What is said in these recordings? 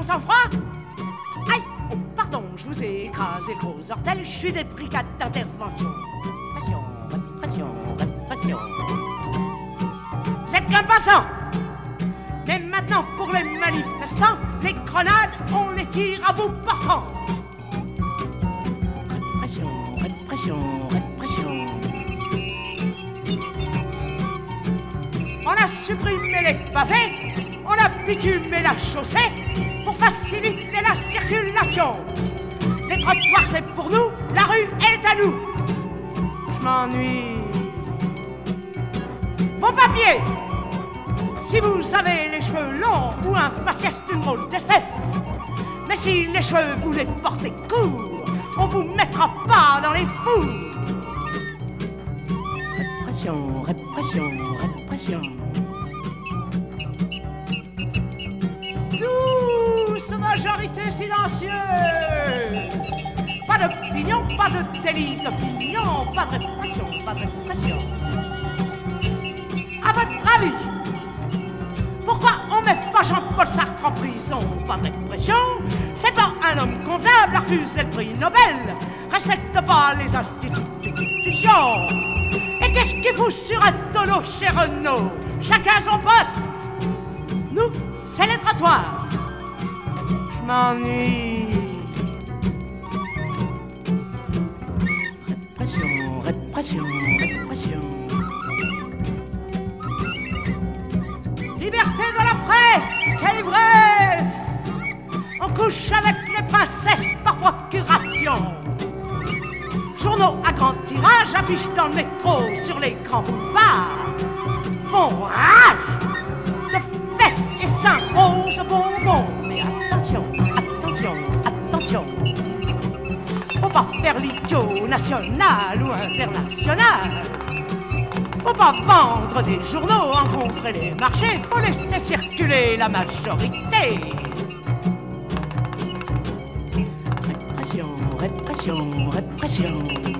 sang-froid. Aïe, oh, pardon, je vous ai écrasé le gros ortel, je suis des brigades d'intervention. Répression, répression, répression. Vous êtes qu'un passant. Mais maintenant, pour les manifestants, les grenades, on les tire à bout portant. Répression, répression, répression. On a supprimé les pavés, on a bitumé la chaussée pour faciliter la circulation. Les trottoirs, c'est pour nous, la rue, elle est à nous. Je m'ennuie. Vos papiers! Si vous avez les cheveux longs ou un faciès d'une drôle d'espèce. Mais si les cheveux vous les portez courts, on vous mettra pas dans les fours. Répression, répression, répression. Douce majorité silencieuse. Pas d'opinion, pas de délit d'opinion, pas de répression, pas de répression. À votre avis, pourquoi on met pas Jean-Paul Sartre en prison? Pas de répression. C'est pas un homme convenable à refuser le prix Nobel. Respecte pas les institutions. Et qu'est-ce qu'il fout sur un tonneau chez Renault? Chacun son poste. Nous, c'est les trottoirs. Je m'ennuie. Répression, répression, répression. Liberté de la presse, quelle ivresse! On couche avec les princesses par procuration. Journaux à grand tirage affichent dans le métro sur les grands boulevards. Font rage de fesses et seins roses bonbons. Mais attention, attention, attention. Faut pas faire l'idiot national ou international. Faut pas vendre des journaux, encombrer les marchés, faut laisser circuler la majorité. Répression, répression, répression.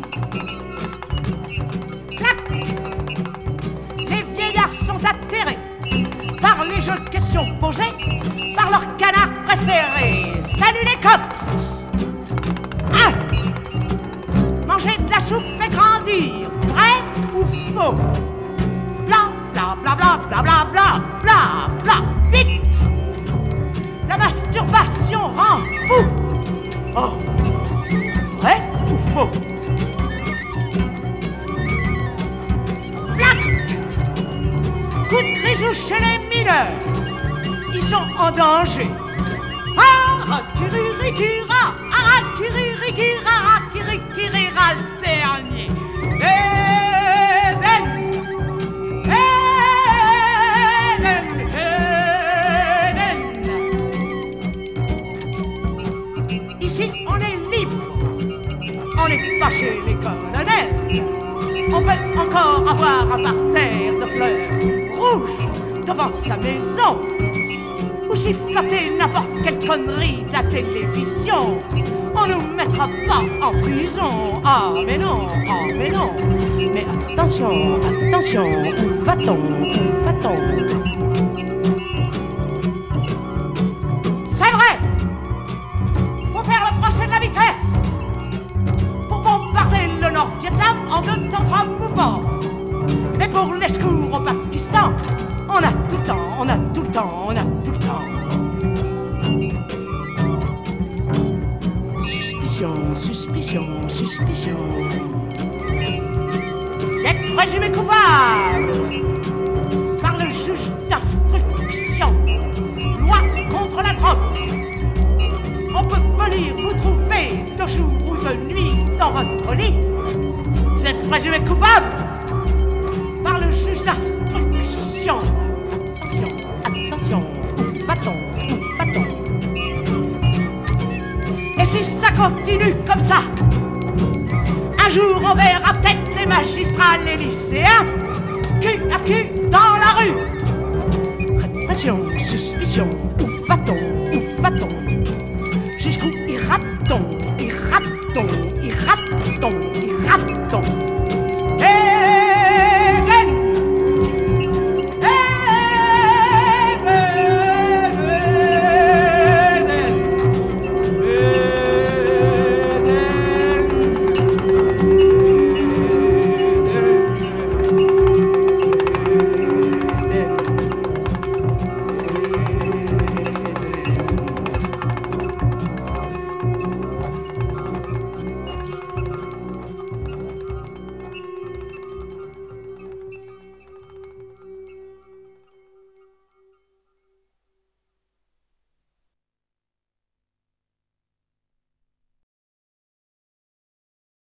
Clac! Les vieillards sont atterrés par les jeux de questions posées par leur canard préféré. Salut les cops! 1. Manger de la soupe fait grandir. Vrai ou faux? Bla bla bla bla bla bla bla bla bla. Vite! La masturbation rend fou. Oh! Vrai ou faux? Plac! Coup de grisou chez les mineurs. Ils sont en danger. Arakirikira, arakirikira, arakirikira, le dernier. Ici, on est libre. On n'est pas chez les colonels. On peut encore avoir un parterre de fleurs rouges devant sa maison. Ou siffloter n'importe quelle connerie de la télévision. On nous mettra pas en prison. Ah mais non, ah mais non. Mais attention, attention, où va-t-on, où va-t-on? C'est vrai. Faut faire le procès de la vitesse pour bombarder le Nord-Vietnam en 2 temps 3 mouvements. Mais pour les secours au Pakistan, on a tout le temps, on a tout le temps, on a tout le temps. Suspicion, suspicion, suspicion. Vous êtes présumé coupable par le juge d'instruction. Loi contre la drogue. On peut venir vous trouver de jour ou de nuit dans votre lit. Vous êtes présumé coupable par le juge d'instruction. Attention, où va-t-on, où va-t-on? Et si ça continue comme ça, un jour on verra peut-être les magistrats, les lycéens, cul à cul dans la rue. Répression, suspicion, où va-t-on, où va-t-on? Jusqu'où ira-t-on, ira-t-on, ira-t-on, ira-t-on?